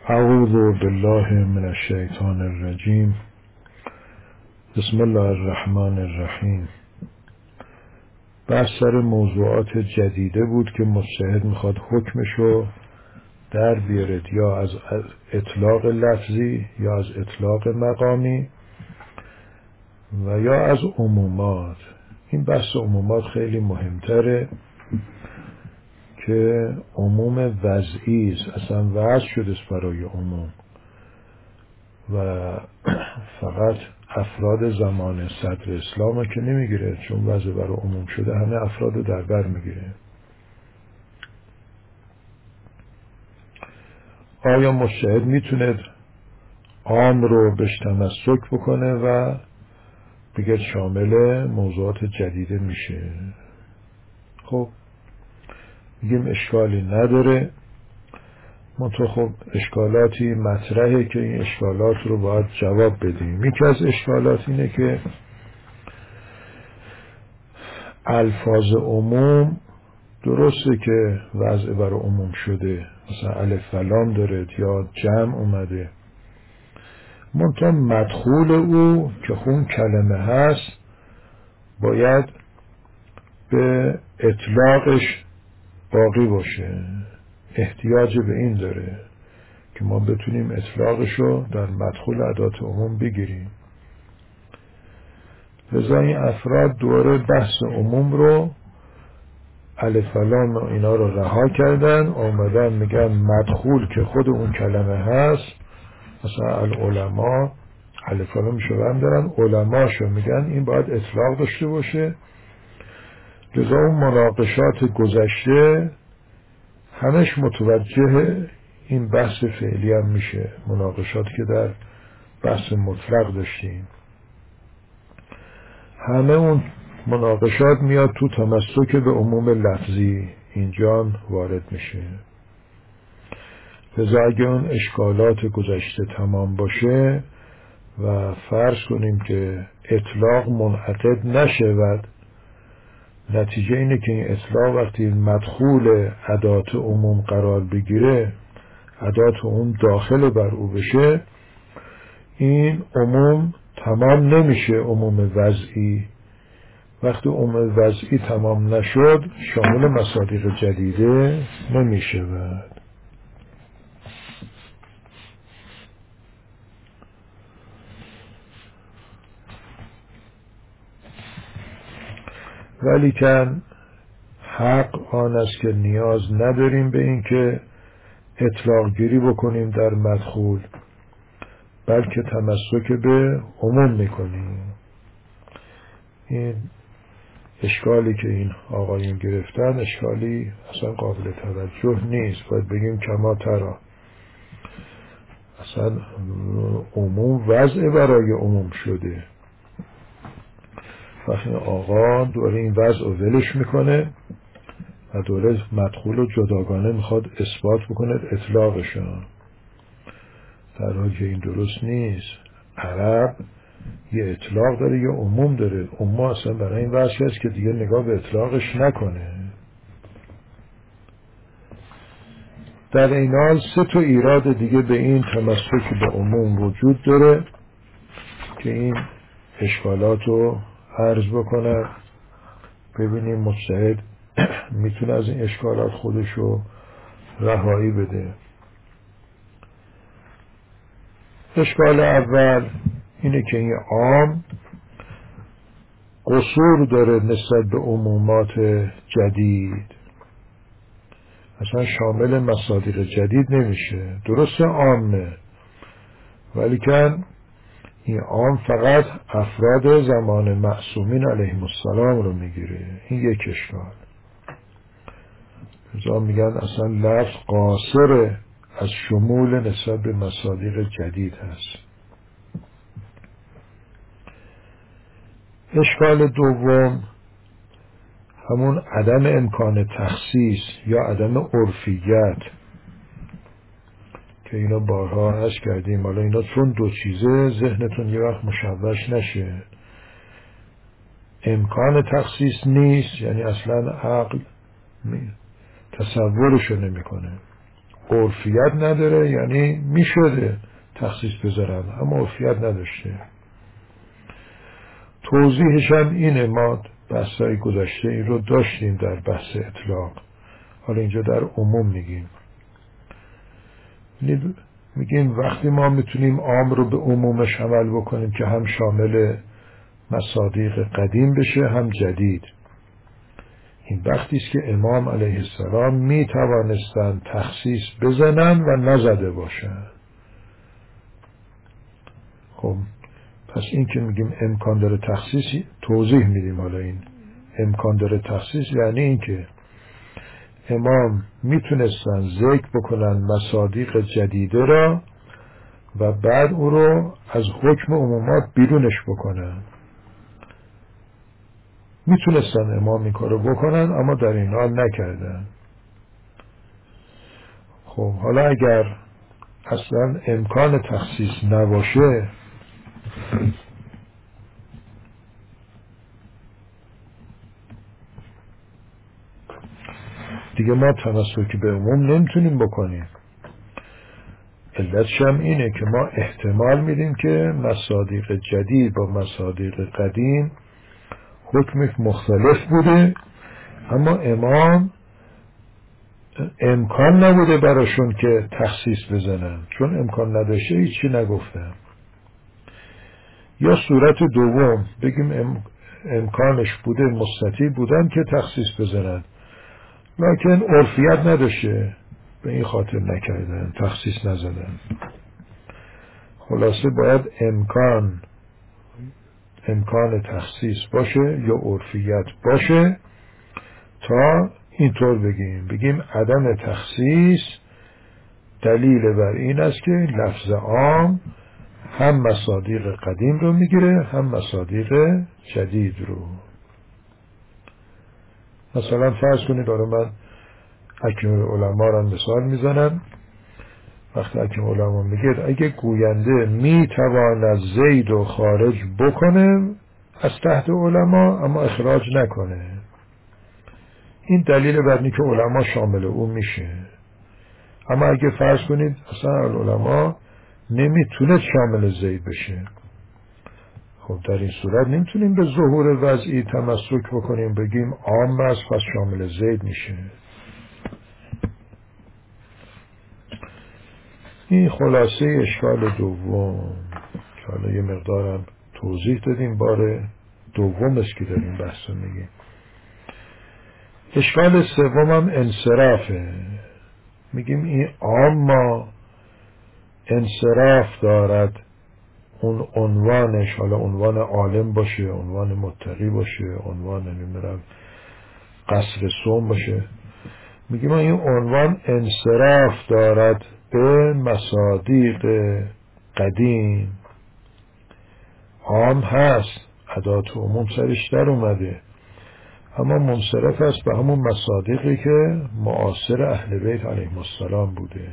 اعوذ بالله من الشیطان الرجیم. بسم الله الرحمن الرحیم. بحث سر موضوعات جدیده بود که مجتهد میخواد حکمشو در بیارد، یا از اطلاق لفظی یا از اطلاق مقامی و یا از عمومات. این بحث عمومات خیلی مهمتره که عموم وضعی است، اصلا وضع شده است برای عموم و فقط افراد زمان صدر اسلام که نمیگیره، چون وضع برای عموم شده همه افراد رو در بر میگیره. آیا مجتهد میتونه عام رو بهش تمسک بکنه و بگه شامل موضوعات جدیده میشه؟ خب میگیم اشکالی نداره، منطقه خب اشکالاتی مطرحه که این اشکالات رو باید جواب بدیم. یکی از اشکالات اینه که الفاظ عموم درسته که وضع برای عموم شده، مثلا الف و لام داره یا جمع اومده، منتها مدخول او که خون کلمه هست باید به اطلاقش باقی باشه. احتیاج به این داره که ما بتونیم اطلاقشو در مدخول ادات عموم بگیریم. لذا این افراد دوره بحث عموم رو الف و لام و اینا رو رها کردن، آمدن میگن مدخول که خود اون کلمه هست، مثلا العلماء الف و لامشو هم دارن، علماشو میگن این باید اطلاق داشته باشه. لذا اون مناقشات گذشته همش متوجه این بحث فعلی هم میشه، مناقشاتی که در بحث مطلق داشتیم همه اون مناقشات میاد تو تمسک به عموم لفظی، اینجا هم وارد میشه. لذا اگه اون اشکالات گذشته تمام باشه و فرض کنیم که اطلاق منعقد نشود، نتیجه اینه که این اطلاق وقتی مدخول ادات عموم قرار بگیره، ادات عموم داخل بر او بشه، این عموم تمام نمیشه. عموم وضعی وقتی عموم وضعی تمام نشد شامل مصادیق جدیده نمیشه. ولیکن حق آن است که نیاز نداریم به این که اطلاق گیری بکنیم در مدخول، بلکه تمسک به عموم میکنیم. این اشکالی که این آقایون گرفتن اشکالی اصلا قابل توجه نیست. باید بگیم کما ترا، اصلا عموم وضع برای عموم شده. وقتی آقا دوره این وضع رو ولش میکنه و دوره مدخول رو جداگانه میخواد اثبات بکنه اطلاقشون، در حالی که این درست نیست. عرب یه اطلاق داره یه عموم داره. عموم اصلا برای این وضع هست که دیگه نگاه به اطلاقش نکنه. در این حال سه تا ایراد دیگه به این تمسک به عموم وجود داره که این اشکالات رو عرض بکنم، ببینیم مجتهد میتونه از این اشکالات خودشو رهایی بده. اشکال اول اینه که این عام قصور داره نسبت به عمومات جدید، اصلا شامل مصادیق جدید نمیشه. درسته عامه، ولیکن این عام فقط افراد زمان معصومین علیهم السلام رو میگیره. این یک اشکال. ازا میگن اصلا لفظ قاصر از شمول نسبت به مصادیق جدید هست. اشکال دوم همون عدم امکان تخصیص یا عدم عرفیت که اینا بارها عرض کردیم. حالا اینا چون دو چیزه ذهنتون یه وقت مشوش نشه. امکان تخصیص نیست، یعنی اصلا عقل تصورشو نمیکنه. عرفیت نداره، یعنی میشده تخصیص بذارن اما عرفیت نداشته. توضیحش هم اینه، ما بحثای گذشته این رو داشتیم در بحث اطلاق، حالا اینجا در عموم میگیم. میگیم وقتی ما میتونیم عام رو به عمومش عمل بکنیم که هم شامل مصادیق قدیم بشه هم جدید، این وقتی است که امام علیه السلام میتوانستن تخصیص بزنن و نزده باشن. خب پس این که میگیم امکان داره تخصیص، توضیح میدیم. حالا این امکان داره تخصیص یعنی این که امام میتونستن ذکر بکنن مصادیق جدیده را و بعد او رو از حکم عمومات بیرونش بکنن. میتونستن امام این کارو بکنن اما در این حال نکردن. خب حالا اگر اصلا امکان تخصیص نباشه، دیگه ما تمسک به عموم نمیتونیم بکنیم. علتش هم اینه که ما احتمال میدیم که مصادیق جدید با مصادیق قدیم حکمش مختلف بوده، اما امام امکان نبوده براشون که تخصیص بزنن، چون امکان نداشته هیچی نگفتن. یا صورت دوم بگیم امکانش بوده، مستطیع بودن که تخصیص بزنن لکن عرفیت نداشته، به این خاطر نکردن، تخصیص نزدن. خلاصه باید امکان تخصیص باشه یا عرفیت باشه تا اینطور بگیم عدم تخصیص دلیل بر این است که لفظ عام هم مصادیق قدیم رو میگیره هم مصادیق جدید رو. مثلا فرض کنید، آره من حکیم علما را مثال میزنم، وقتی حکیم علما میگه اگه گوینده میتواند زید و خارج بکنه از تحت علما اما اخراج نکنه، این دلیل بر اینه که علما شامل اون میشه. اما اگه فرض کنید اصلا علما نمیتونه شامل زید بشه، خب در این صورت نمیتونیم به ظهور وضعی تمسک بکنیم بگیم عام است پس شامل زید میشه. این خلاصه اشکال دوم که حالا یه مقدارم توضیح دادیم، بار دوم است که داریم بحث میگیم. اشکال سوم هم انصرافه. میگیم این عام ما انصراف دارد، اون عنوانش، حالا عنوان عالم باشه، عنوان متقی باشه، عنوان نمیدونم قصر صوم باشه، میگیم این عنوان انصراف دارد به مصادیق قدیم. عام هست، ادات عموم سرش در اومده، اما منصرف است به همون مصادیقی که معاصر اهل بیت علیهم السلام بوده.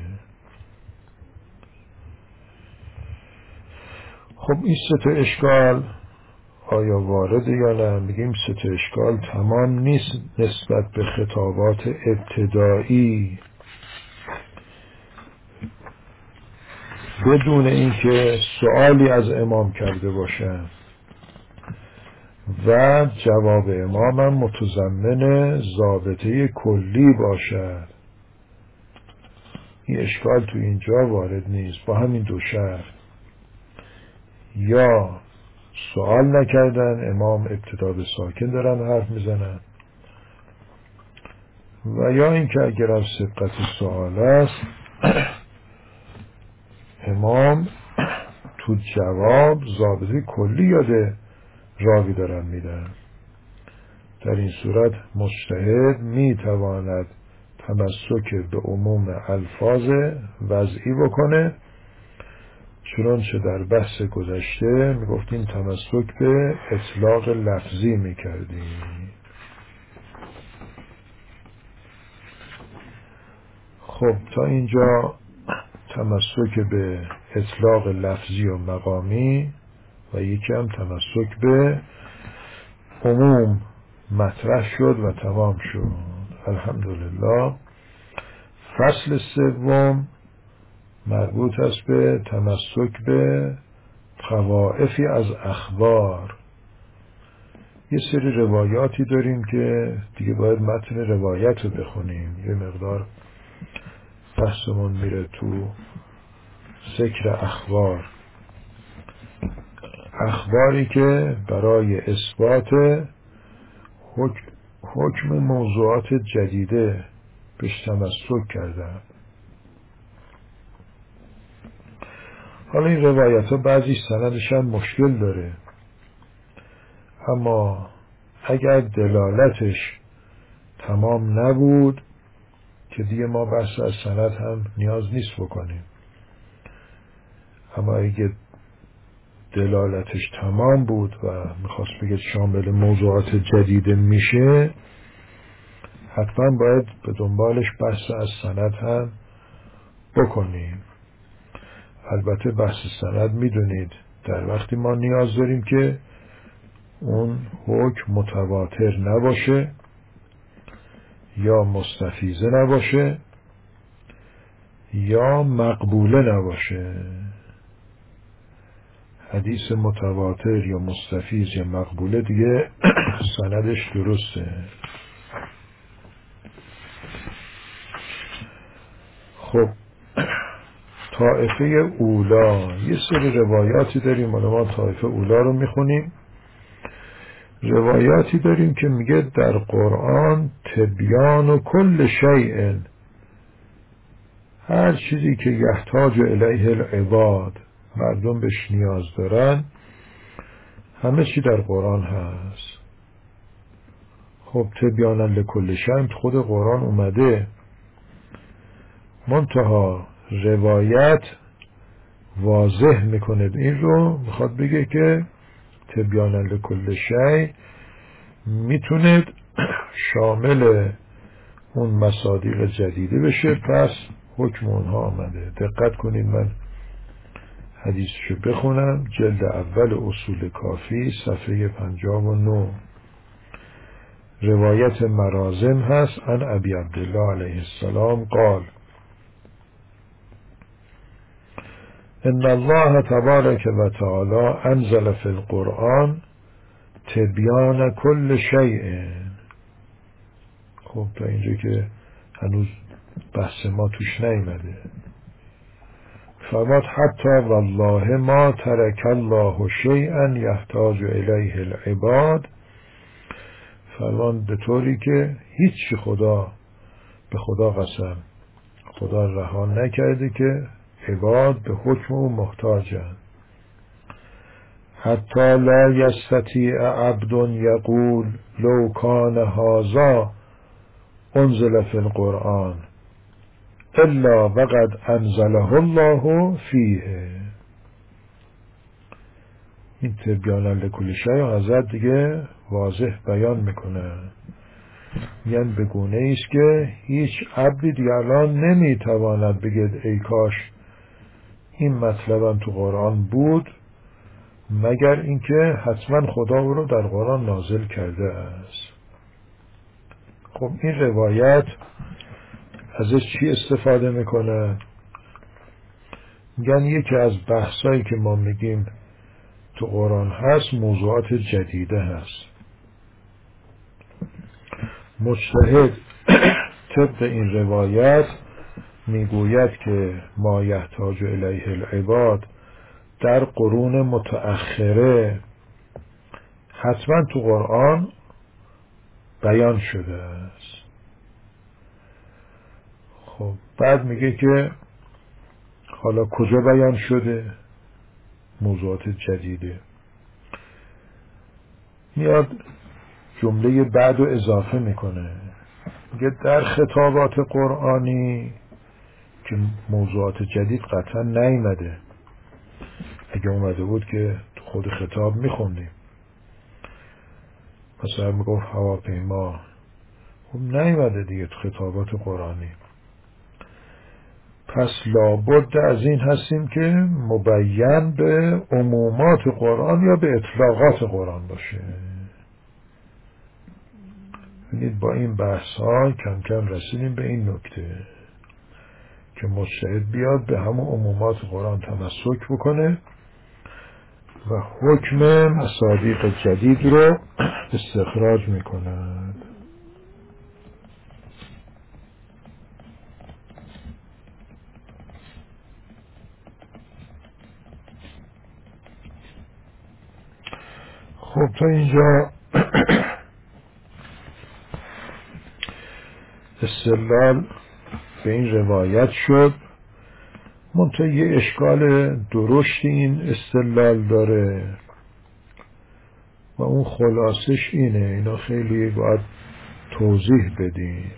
خب این سه تا اشکال آیا وارده یا نه؟ میگیم سه تا اشکال تمام نیست نسبت به خطابات ابتدایی، بدون اینکه سوالی از امام کرده باشن و جواب امام هم متضمن ضابطه کلی باشد. این اشکال تو اینجا وارد نیست. با همین دو شرط، یا سوال نکردن، امام ابتدا به ساکن دارن حرف میزنن، و یا اینکه اگر از سبقت سوال است امام تو جواب ضابطه کلی یاد راوی دارن میدن. در این صورت مجتهد میتواند تمسک به عموم الفاظ وضعی بکنه، چنانچه در بحث گذشته میگفتیم تمسک به اطلاق لفظی میکردیم. خب تا اینجا تمسک به اطلاق لفظی و مقامی و یکی هم تمسک به عموم مطرح شد و تمام شد. الحمدلله. فصل سوم مربوط است به تمسک به طوائفی از اخبار. یه سری روایاتی داریم که دیگه باید متن روایت رو بخونیم. یه مقدار بحثمون میره تو ذکر اخبار، اخباری که برای اثبات حکم موضوعات جدیده بهش تمسک کردن. حالا این روایت ها بعضی سندش هم مشکل داره، اما اگر دلالتش تمام نبود که دیگه ما بحث از سند هم نیاز نیست بکنیم، اما اگه دلالتش تمام بود و میخواست بگه شامل موضوعات جدیده میشه، حتما باید به دنبالش بحث از سند هم بکنیم. البته بحث سند میدونید در وقتی ما نیاز داریم که اون حکم متواتر نباشه یا مستفیضه نباشه یا مقبوله نباشه. حدیث متواتر یا مستفیض یا مقبوله دیگه سندش درسته. خب طائفه اولا، یه سری روایاتی داریم، ما طائفه اولا رو میخونیم. روایاتی داریم که میگه در قرآن تبیان و کل شیء، هر چیزی که یحتاج الیه العباد، مردم بهش نیاز دارن، همه چی در قرآن هست. خب تبیانا لکل شیء خود قرآن اومده، منتها روایت واضح میکنه این رو، میخواد بگه که تبیانا لکل شیء میتونه شامل اون مصادیق جدیده بشه، پس حکم اونها آمده. دقت کنید، من حدیثشو بخونم. جلد اول اصول کافی صفحه 59 روایت مرازم هست. عن ابی عبدالله علیه السلام قال ان الله تبارک و تعالی انزل فی القرآن تبیان کل شیء. خب تا اینجا که هنوز بحث ما توش نیامده. فرمود حتی والله ما ترک الله شیئا یحتاج الیه العباد. فرمان به طوری که هیچ خدا، به خدا قسم، خدا رها نکرده که عباد به حکم او محتاجند. حتی لا یستطیع عبد یقول لو کان هذا انزل فی القرآن الا وقد انزله الله فیه. این تبیانا لکل شیء حضرت دیگه واضح بیان میکنه، یعنی به گونه ایست که هیچ عبدی دیگه الان نمیتواند بگه ای کاش این مطلبم تو قرآن بود، مگر اینکه حتما خدا او رو در قرآن نازل کرده است. خب این روایت ازش چی استفاده میکنه؟ میگن یکی از بحثایی که ما میگیم تو قرآن هست موضوعات جدیده هست. مجتهد طبق این روایت میگوید که ما یحتاج الیه العباد در قرون متأخره حتما تو قرآن بیان شده است. خب بعد میگه که حالا کجا بیان شده موضوعات جدیده؟ میاد جمله بعد رو اضافه میکنه، میگه در خطابات قرآنی که موضوعات جدید قطعا نیامده. اگه اومده بود که تو خود خطاب میخوندیم، مثلا میگفت هواپیما، خب نیامده دیگه تو خطابات قرآنی. پس لابد از این هستیم که مبین به عمومات قرآن یا به اطلاقات قرآن باشه. ببینید با این بحث ها کم کم رسیدیم به این نکته. که مجتهد بیاد به همون عمومات قرآن تمسک بکنه و حکم مصادیق جدید رو استخراج میکند. خب تا اینجا استدلال به این روایت شد. منتها یه اشکال درشت این استدلال داره و اون خلاصش اینه، اینا خیلی باید توضیح بدیم،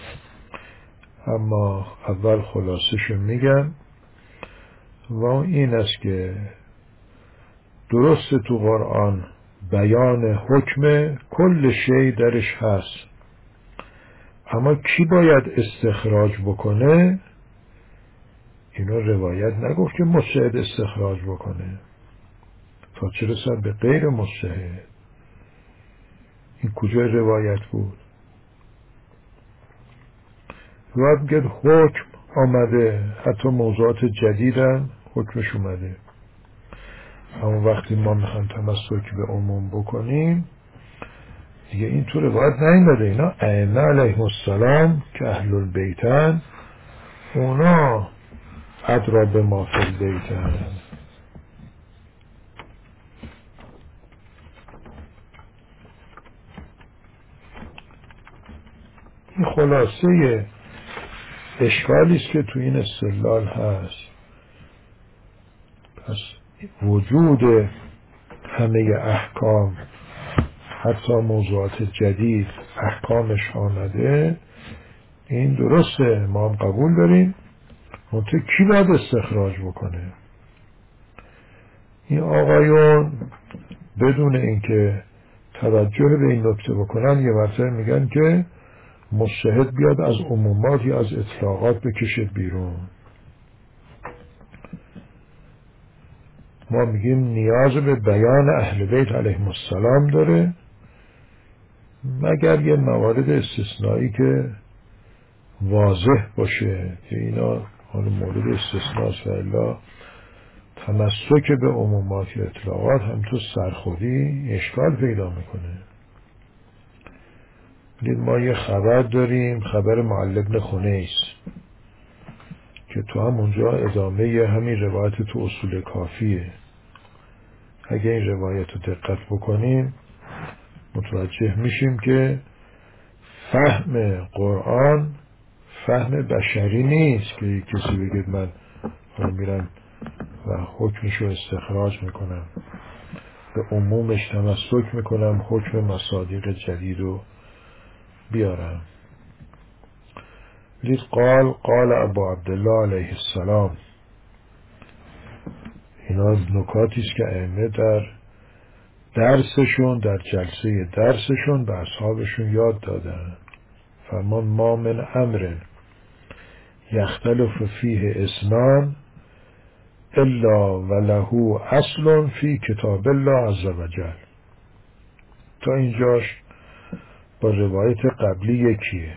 اما اول خلاصش میگم و اون این است که درست تو قرآن بیان حکم کل شی درش هست، اما کی باید استخراج بکنه؟ اینا روایت نگفت که مجتهد استخراج بکنه، تا چه رسد به غیر مجتهد. این کجا روایت بود؟ روایت میگه حکم آمده، حتی موضوعات جدیدن حکمش اومده، اما وقتی ما میخوایم تمسک به عموم بکنیم دیگه این تو روایت نیامده. اینا ائمه علیهم السلام که اهل البیتن، اونا ادری بما فی البیتن. این خلاصه اشکالی است که تو این استدلال هست. پس وجود همه احکام، حتی موضوعات جدید احکامش آمده، این درسته، ما هم قبول داریم، منطقه کی باید استخراج بکنه؟ این آقایون بدون اینکه توجه به این نکته بکنن یه مرتبه میگن که مجتهد بیاد از عمومات یا از اطلاقات بکشد بیرون. ما میگیم نیاز به بیان اهل بیت علیهم السلام داره، مگر یه موارد استثنایی که واضح باشه که اینا حالا مورد استثناست، و الا تمسک به عمومات یا اطلاقات هم تو سرخودی اشکال پیدا میکنه. ما یه خبر داریم، خبر معل بن خنیس، که تو هم اونجا ادامه همین روایت تو اصول کافیه. اگه این روایت رو دقت بکنیم متوجه میشیم که فهم قرآن فهم بشری نیست که کسی بگید من میرم و حکمش رو استخراج میکنم، به عمومش تمسک میکنم، حکم مصادیق جدید رو بیارم. لید قال ابو عبدالله علیه السلام. اینا نکاتی است که ائمه در درسشون، در جلسه درسشون به اصحابشون یاد دادن. فرمان ما من امر یختلف فیه اسنان الا وله اصل فی کتاب الله عز وجل. تا اینجاش با روایت قبلی یکیه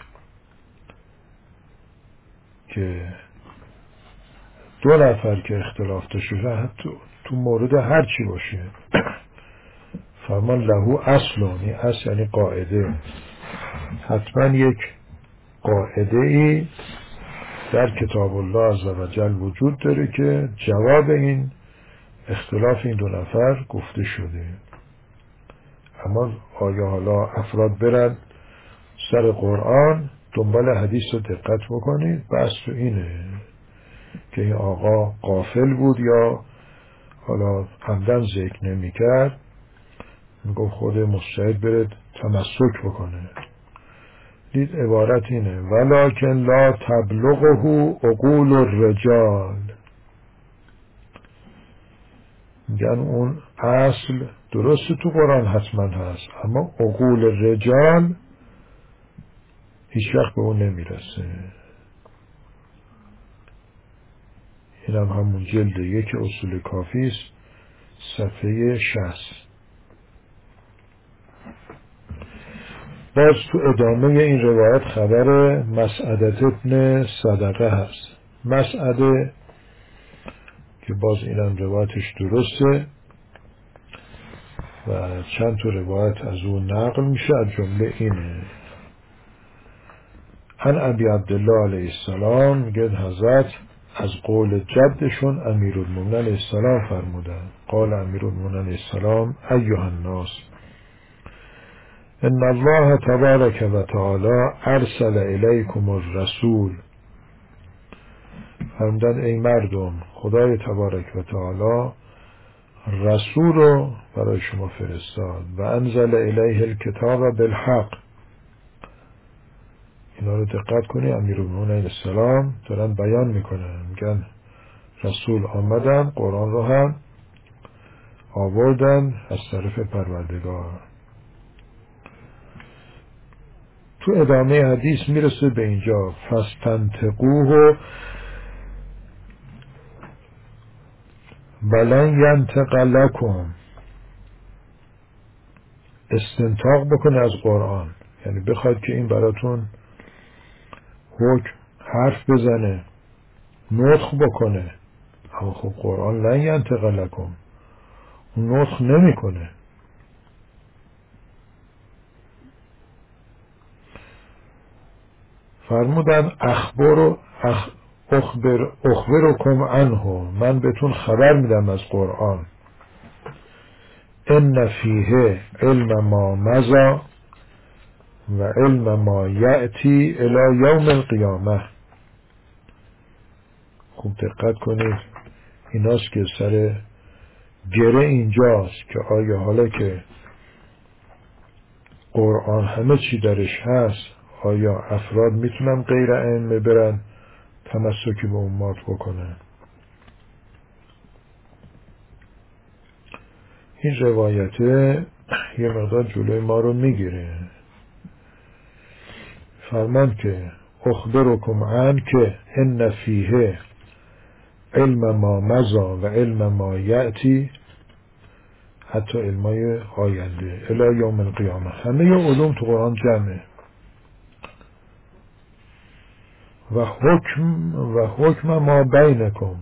که دو نفر که اختلاف داشته تو مورد هر چی باشه فرمان له اصل، این اصل یعنی قاعده، حتما یک قاعده ای در کتاب الله عز وجل وجود داره که جواب این اختلاف این دو نفر گفته شده. اما آیا حالا افراد برن سر قرآن دنبال حدیث رو دقت بکنید؟ بس تو اینه که این آقا غافل بود یا حالا عمدن ذکر نمی کرد، میگفت خود مجتهد بره تمسک بکنه. دید عبارت اینه ولکن لا تبلغه عقول الرجال. میگن اون اصل درست تو قرآن حتما هست، اما عقول الرجال هیچ وقت به اون نمیرسه. این هم همون جلد یک اصول کافی است، صفحه 60. باز تو ادامه این روایت خبر مسعدت ابن صدقه هست. مسعده که باز اینم روایتش درسته و چند تا روایت از اون نقل میشه، از جمله اینه: عن ابی عبدالله علیه السلام، میگه حضرت از قول جدشون امیرالمومنین علیه السلام فرمودن. قال امیرالمومنین علیه السلام: ایها الناس، ان الله تبارک و تعالی ارسل الیکم الرسول. فرمودن ای مردم، خدای تبارک و تعالی رسول رو برای شما فرستاد و انزل الیه الکتاب بالحق. اینا رو دقت کنی، امیرالمومنین علیه السلام دارن بیان میکنن، میگن رسول آمدن، قرآن رو هم آوردن از طرف پروردگار. تو ادامه حدیث میرسه به اینجا: فاستنطقوه ولن ینطق لکم. استنطاق بکنه از قرآن، یعنی بخواد که این براتون حکم حرف بزنه، نطق بکنه، اما خب قرآن لن ینطق لکم، اون نطق نمیکنه. فرمودن اخبرکم عنه، من بهتون خبر میدم از قرآن. ان فیه علم ما مضی و علم ما یأتی الی یوم القیامه. خوب دقت کنید، ایناست که سر گره اینجاست که آیا حالا که قرآن همه چی درش هست، آیا افراد میتونن غیر ائمه برن تمسکی به امات بکنن؟ این روایته یه مقدار جلوی ما رو میگیره. فرمان که اخبرکم عن که ان فیه علم ما مضی و علم ما یأتی، حتی علمای آینده، الی یوم القیامه. همه علوم تو قرآن جمعه. و حکم ما بینکم،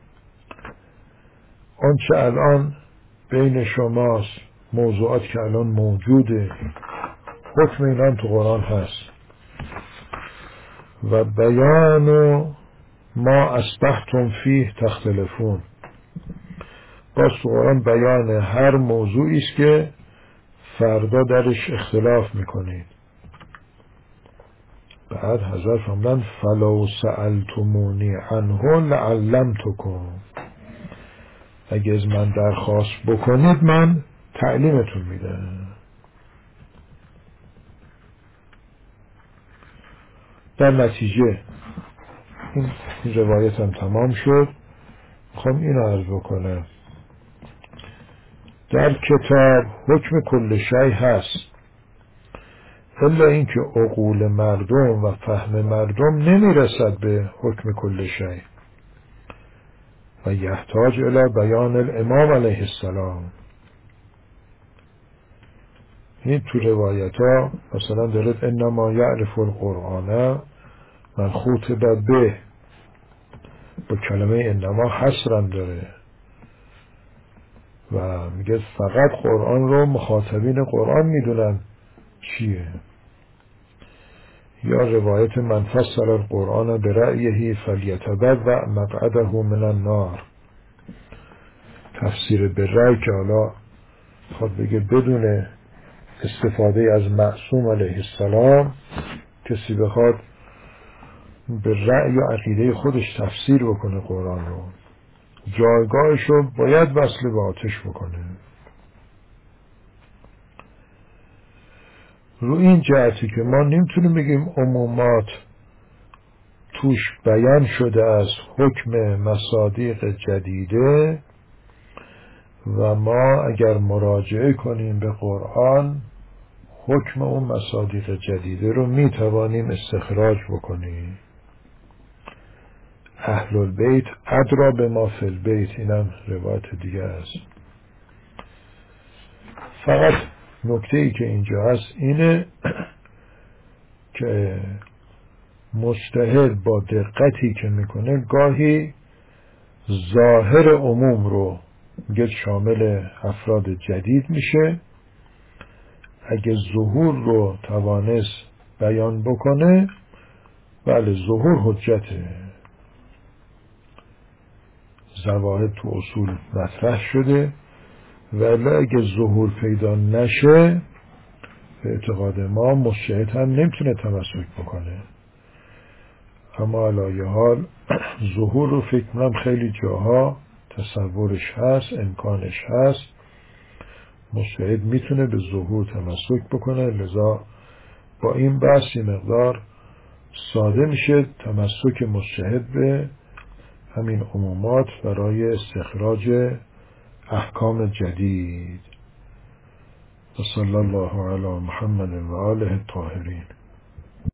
آنچه الان بین شماست، موضوعات که الان موجوده، حکم اینا تو قرآن هست. و بیان ما اصبحتم فیه تختلفون، باز تو قرآن بیان هر موضوعی است که فردا درش اختلاف میکنید. بعد حضرت فرمودن فلو سألتمونی عنه لعلمتکم، اگه از من درخواست بکنید من تعلیمتون میدم. در نتیجه این روایت هم تمام شد. میخوام اینو عرض بکنم، در کتاب حکم کل شیء هست، الا اینکه عقول مردم و فهم مردم نمیرسد به حکم کل شیء و یحتاج الی بیان الامام علیه السلام. این تو روایت ها مثلا دارد انما یعرف القرآن من خطب به، با کلمه انما حصرم داره و میگه فقط قرآن رو مخاطبین قرآن میدونن چیه. یا روایت من فسر القرآن برأیه فلیتبوأ مقعده من النار، تفسیر به رأی که حالا خود بگه بدون استفاده از معصوم علیه السلام کسی بخواد به رأی و عقیده خودش تفسیر بکنه قرآن رو، جایگاهش رو باید وصل به آتش بکنه. رو این جهتی که ما نمیتونیم بگیم عمومات توش بیان شده از حکم مصادیق جدیده و ما اگر مراجعه کنیم به قرآن حکم اون مصادیق جدیده رو میتوانیم استخراج بکنیم. اهل البیت ادرا به ما فی البیت، اینم روایت دیگه است. فقط نکته ای که اینجا هست اینه که مجتهد با دقتی که میکنه گاهی ظاهر عموم رو میگه شامل افراد جدید میشه. اگه ظهور رو توانست بیان بکنه، بله ظهور حجته، زواهد تو اصول مطرح شده. ولی اگه ظهور پیدا نشه، به اعتقاد ما مجتهد هم نمیتونه تمسک بکنه. اما علی حال ظهور رو فکر کنم خیلی جاها تصورش هست، امکانش هست، مجتهد میتونه به ظهور تمسک بکنه. لذا با این بحث مقدار ساده میشه تمسک مجتهد به همین عمومات برای استخراج احکام جدید. و صلی الله علی محمد و آله الطاهرین.